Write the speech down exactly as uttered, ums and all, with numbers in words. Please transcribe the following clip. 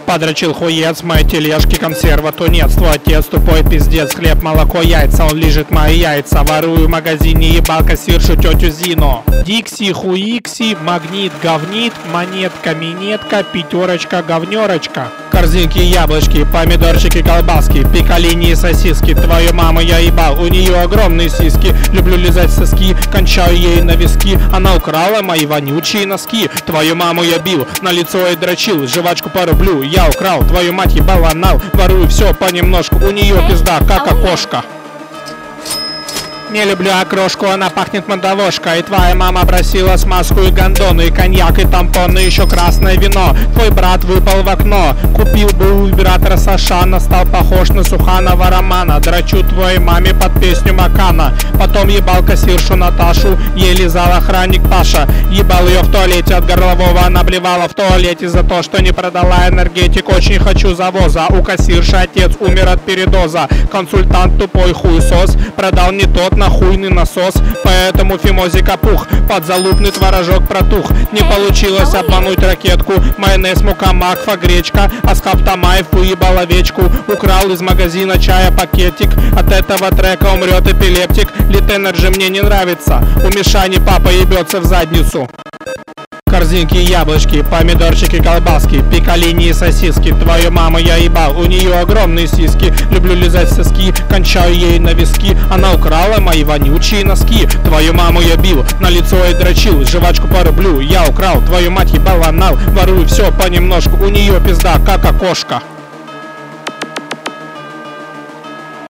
Подрочил хуец, мои тележки, консерва, тунец. Твой отец тупой пиздец, хлеб, молоко, яйца. Он лижет мои яйца, ворую в магазине, ебал кассиршу тетю Зину. Дикси, хуикси, магнит, говнит, монетка, минетка, пятерочка, говнерочка. Корзинки, яблочки, помидорчики, колбаски, пикалини и сосиски. Твою маму я ебал, у нее огромные сиськи. Люблю лизать соски, кончаю ей на виски. Она украла мои вонючие носки. Твою маму я бил, на лицо и дрочил. Жвачку по рублю я украл, твою мать ебал анал. Ворую все понемножку, у нее пизда как окошко. Не люблю окрошку, она пахнет мандавошкой. И твоя мама просила смазку и гондоны, и коньяк, и тампоны, еще красное вино. Твой брат выпал в окно. Купил бы у вибратора Сашана, стал похож на Суханова Романа. Дрочу твоей маме под песню Макана. Потом ебал кассиршу Наташу, ей лизал охранник Паша. Ебал ее в туалете от горлового, она блевала в туалете за то, что не продала энергетик. Очень хочу завоза, у кассирши отец умер от передоза. Консультант тупой хуесос, продал не тот нахуйный насос, поэтому фимозик опух, подзалупный творожок протух. Не получилось обмануть ракетку, майонез, мука, макфа, гречка. Аскап Тамаев уебал овечку, украл из магазина чая пакетик. От этого трека умрет эпилептик. Лит Энерджи мне не нравится, у Мишани папа ебется в задницу. Корзинки, яблочки, помидорчики, колбаски, пикалини и сосиски. Твою маму я ебал, у нее огромные сиськи. Люблю лизать соски, кончаю ей на виски. Она украла мои вонючие носки. Твою маму я бил, на лицо и дрочил. Жвачку по рублю я украл, твою мать ебал анал. Ворую все понемножку, у нее пизда как окошко.